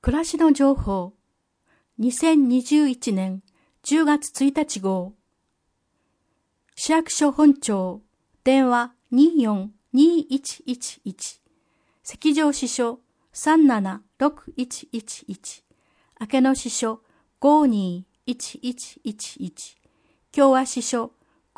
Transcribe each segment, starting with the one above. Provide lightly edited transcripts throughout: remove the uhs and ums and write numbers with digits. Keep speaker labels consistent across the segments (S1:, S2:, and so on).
S1: 暮らしの情報2021年10月1日号市役所本庁電話242111赤城支所376111明野支所521111共和支所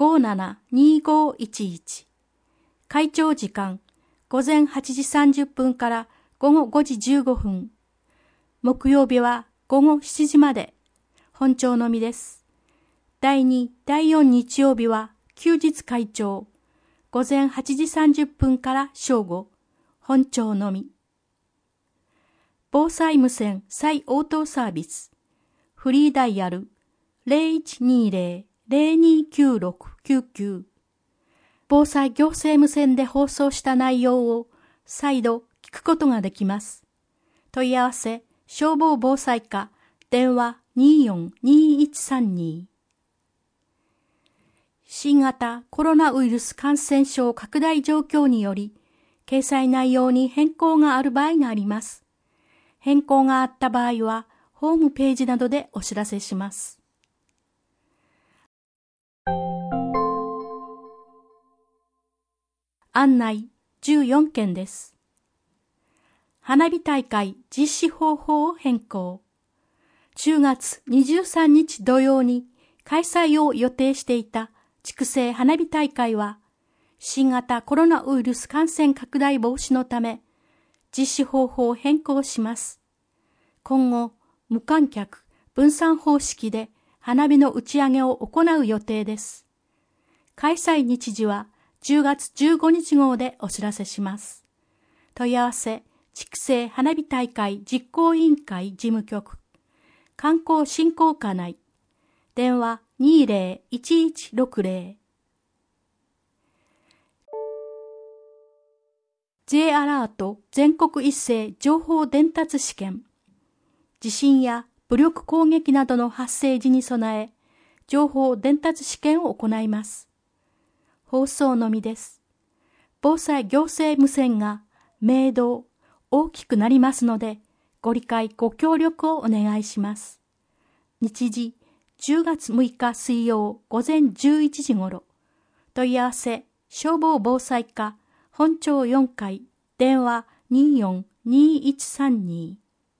S1: 572511会長時間午前8時30分から午後5時15分木曜日は午後7時まで本庁のみです。第2、第4日曜日は休日会長午前8時30分から正午本庁のみ。防災無線再応答サービスフリーダイヤル 0120-029699 防災行政無線で放送した内容を再度聞くことができます。問い合わせ消防防災課電話242132新型コロナウイルス感染症拡大状況により掲載内容に変更がある場合があります。変更があった場合はホームページなどでお知らせします。案内14件です。花火大会実施方法を変更。10月23日土曜に開催を予定していた筑西花火大会は、新型コロナウイルス感染拡大防止のため、実施方法を変更します。今後、無観客、分散方式で花火の打ち上げを行う予定です。開催日時は10月15日号でお知らせします。問い合わせ、筑西花火大会実行委員会事務局観光振興課内電話201160 J アラート全国一斉情報伝達試験地震や武力攻撃などの発生時に備え情報伝達試験を行います。放送のみです。防災行政無線が明動大きくなりますので、ご理解ご協力をお願いします。日時、10月6日水曜午前11時頃。問い合わせ、消防防災課、本庁4階、電話242132。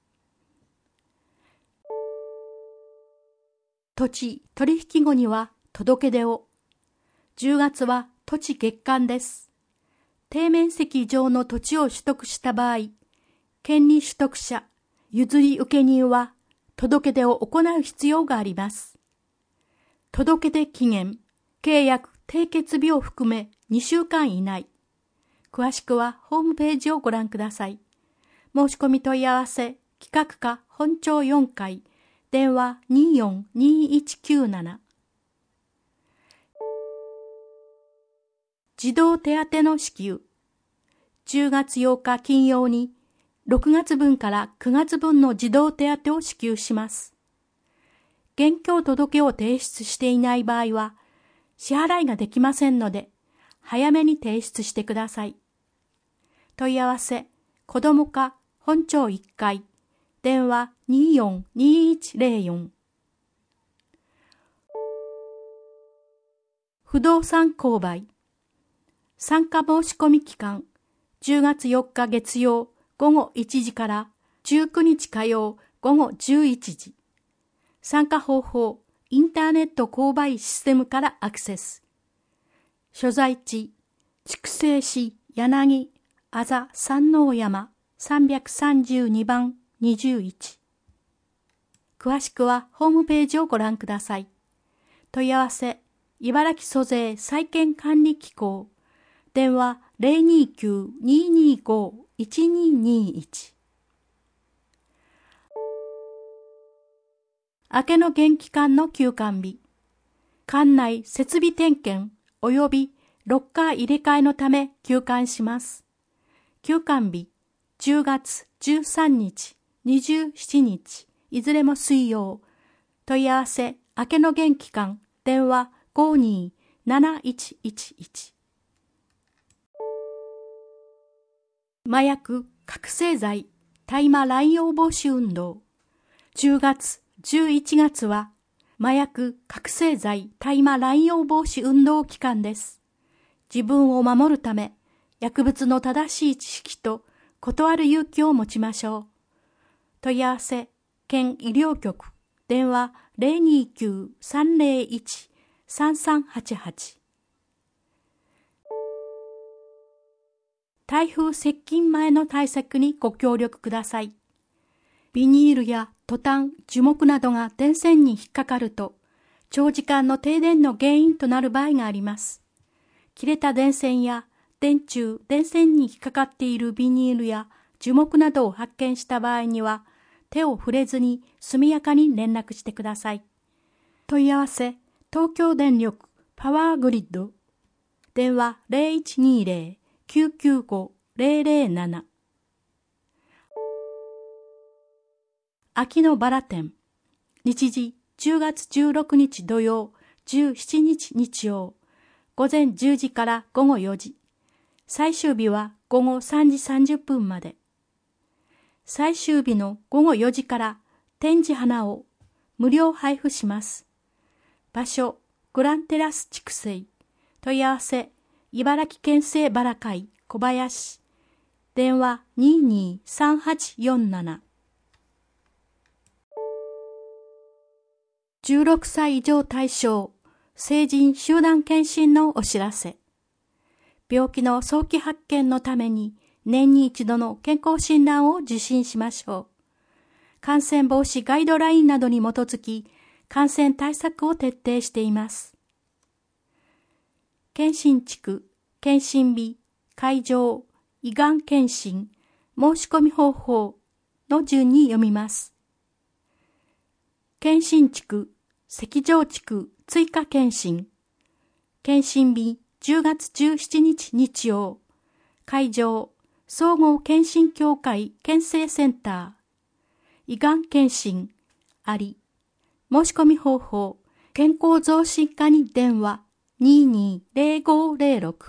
S1: 土地取引後には届け出を。10月は土地月間です。低面積上の土地を取得した場合、権利取得者、譲り受け人は届け出を行う必要があります。届け出期限、契約締結日を含め2週間以内。詳しくはホームページをご覧ください。申し込み問い合わせ、企画課本庁4階、電話242197。児童手当の支給。10月8日金曜に6月分から9月分の児童手当を支給します。現況届を提出していない場合は支払いができませんので早めに提出してください。問い合わせ、子ども課本庁1階、電話242104。不動産購買。参加申し込み期間、10月4日月曜午後1時から19日火曜午後11時。参加方法、インターネット購買システムからアクセス。所在地、筑西市柳あざ山王山332番21。詳しくはホームページをご覧ください。問い合わせ、茨城租税債権管理機構。電話029-225-1221。明けの元気館の休館日。館内設備点検及びロッカー入れ替えのため休館します。休館日、10月13日、27日、いずれも水曜。問い合わせ、明けの元気館、電話527111。麻薬、覚醒剤、 大麻乱用防止運動。10月、11月は麻薬覚醒剤大麻乱用防止運動期間です。自分を守るため、薬物の正しい知識と断る勇気を持ちましょう。問い合わせ、県医療局、電話029-301-3388。台風接近前の対策にご協力ください。ビニールやトタン、樹木などが電線に引っかかると、長時間の停電の原因となる場合があります。切れた電線や電柱、電線に引っかかっているビニールや樹木などを発見した場合には、手を触れずに速やかに連絡してください。問い合わせ、東京電力パワーグリッド。電話0120-995-007。秋のバラ展。日時10月16日土曜、17日日曜。午前10時から午後4時。最終日は午後3時30分まで。最終日の午後4時から展示花を無料配布します。場所、グランテラス畜生。問い合わせ、茨城県政バラ会小林。電話223847。16歳以上対象、成人集団検診のお知らせ。病気の早期発見のために年に一度の健康診断を受診しましょう。感染防止ガイドラインなどに基づき、感染対策を徹底しています。検診地区、検診日、会場、胃がん検診、申し込み方法の順に読みます。検診地区、赤条地区追加検診。検診日10月17日日曜。会場、総合検診協会検診センター。胃がん検診、あり。申し込み方法、健康増進課に電話220506。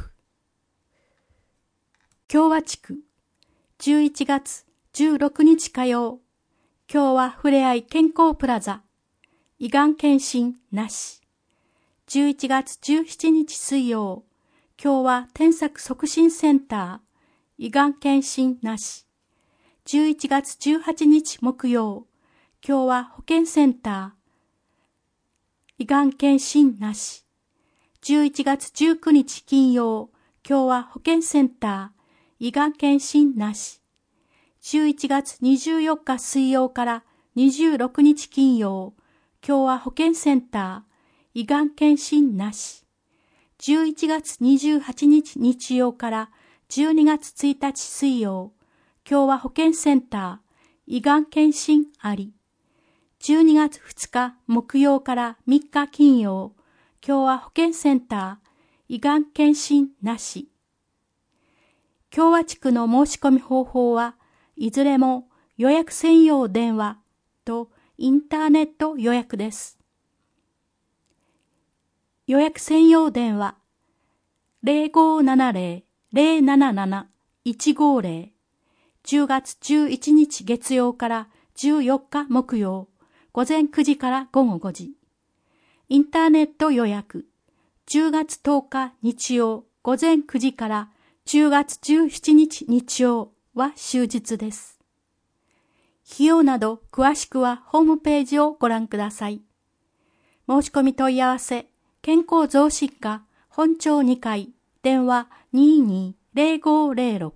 S1: 共和地区、11月16日火曜。共和ふれあい健康プラザ。胃がん検診なし。11月17日水曜。共和添削促進センター。胃がん検診なし。11月18日木曜。共和保健センター。胃がん検診なし。11月19日金曜。共和保健センター。胃がん検診なし。11月24日水曜から26日金曜。共和保健センター。胃がん検診なし。11月28日日曜から12月1日水曜。共和保健センター。胃がん検診あり。12月2日木曜から3日金曜。共和保健センター。胃がん検診なし。共和地区の申し込み方法はいずれも予約専用電話とインターネット予約です。予約専用電話 0570-077-150 10月11日月曜から14日木曜午前9時から午後5時。インターネット予約10月10日日曜午前9時から10月17日日曜は終日です。費用など詳しくはホームページをご覧ください。申し込み問い合わせ、健康増進課本町2階、電話220506。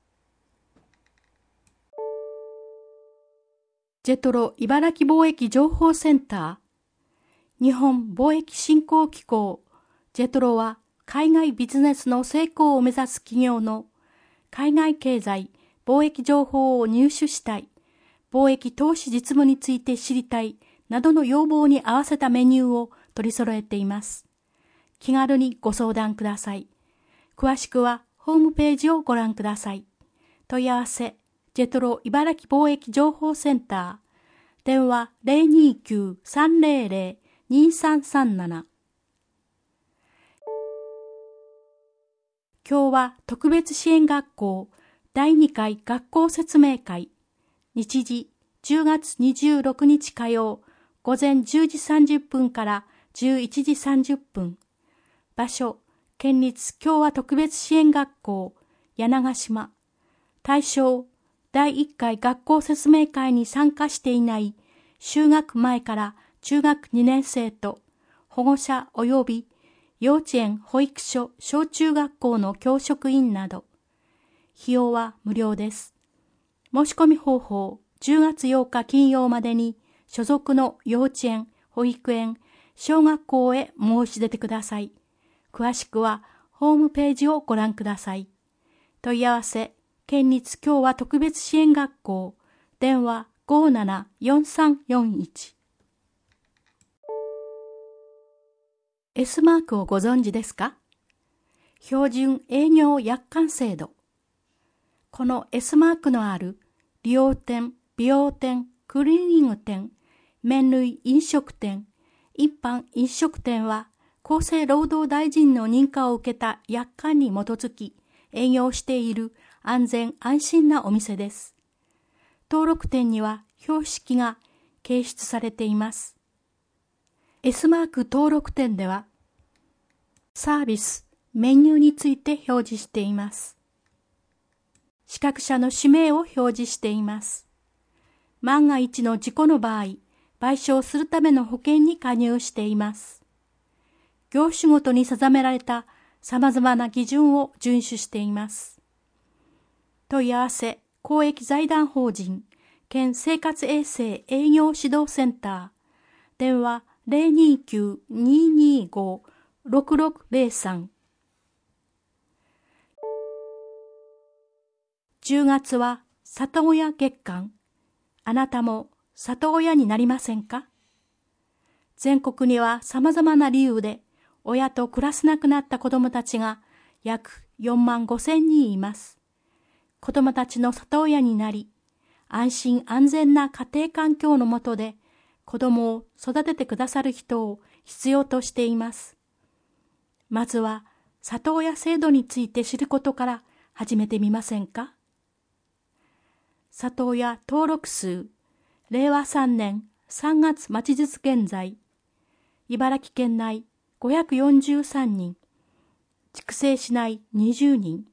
S1: ジェトロ茨城貿易情報センター。日本貿易振興機構、ジェトロは海外ビジネスの成功を目指す企業の海外経済、貿易情報を入手したい、貿易投資実務について知りたいなどの要望に合わせたメニューを取り揃えています。気軽にご相談ください。詳しくはホームページをご覧ください。問い合わせ、ジェトロ茨城貿易情報センター。電話029-300-2337。今日は特別支援学校第2回学校説明会日時10月26日火曜午前10時30分から11時30分。場所、県立共和特別支援学校、柳ヶ島。対象、第1回学校説明会に参加していない就学前から中学2年生と保護者及び幼稚園、保育所、小中学校の教職員など。費用は無料です。申し込み方法、10月8日金曜までに所属の幼稚園、保育園、小学校へ申し出てください。詳しくはホームページをご覧ください。問い合わせ、県立共和特別支援学校、電話574341。S マークをご存知ですか？標準営業約款制度。この S マークのある理容店、美容店、クリーニング店、麺類飲食店、一般飲食店は厚生労働大臣の認可を受けた約款に基づき営業している安全安心なお店です。登録店には標識が掲出されています。S マーク登録店ではサービス、メニューについて表示しています。資格者の氏名を表示しています。万が一の事故の場合、賠償するための保険に加入しています。業種ごとに定められた様々な基準を遵守しています。問い合わせ、公益財団法人、県生活衛生営業指導センター、電話029-225-6603。10月は里親月間。あなたも里親になりませんか？全国には様々な理由で親と暮らせなくなった子どもたちが約4万5千人います。子どもたちの里親になり、安心安全な家庭環境の下で子どもを育ててくださる人を必要としています。まずは里親制度について知ることから始めてみませんか？里親登録数、令和3年3月末日現在、茨城県内543人、筑西市内20人。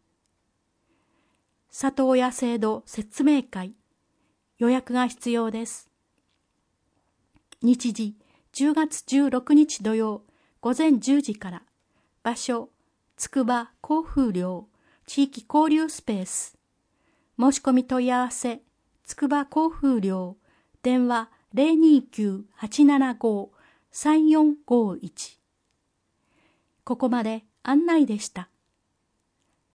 S1: 里親制度説明会、予約が必要です。日時、10月16日土曜、午前10時から、場所、つくば交風寮、地域交流スペース。申し込み問い合わせ、つくば交風寮、電話029-875-3451。ここまで案内でした。